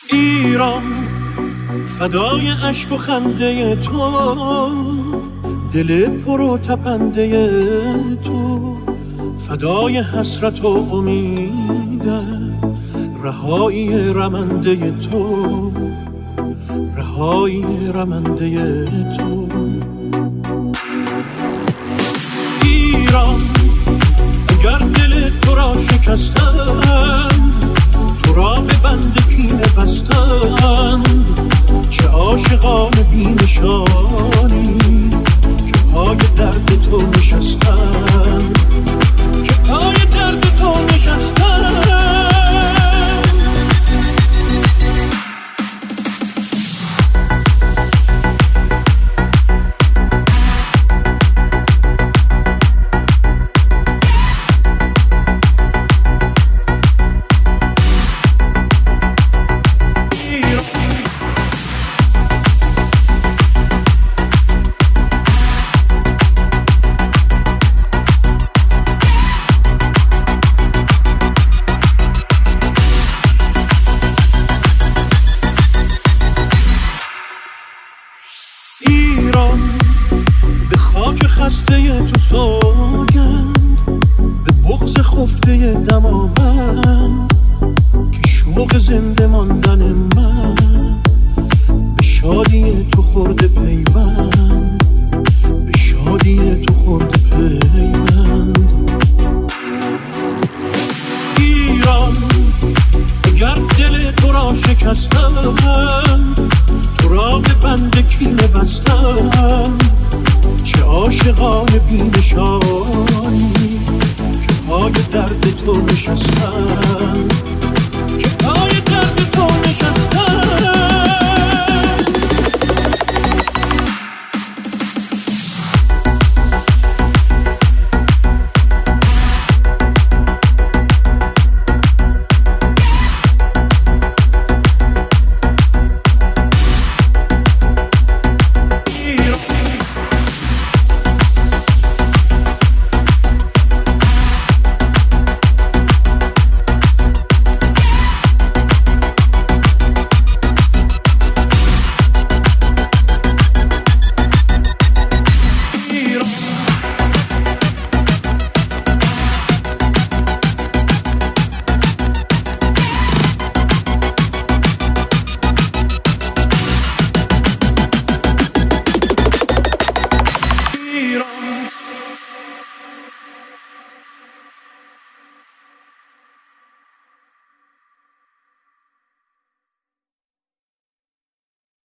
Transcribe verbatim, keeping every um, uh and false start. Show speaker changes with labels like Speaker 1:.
Speaker 1: ایران فدای اشک و خنده تو، دل پر و تپنده تو، فدای حسرت و امید رهایی رمنده تو، رهایی رمنده تو. ایران اگر دل تو را شکستند، تو را به بند کینه بستند، چه عاشقان بی نشانی که پای درد تو نشستند، که پای درد تو نشستند. خسته تو سوگند به بغض خفته دماوند، که شوق زنده ماندن من به شادی تو خورده پیوند، به شادی تو خورده پیوند. ایران اگر دل تو را شکستند،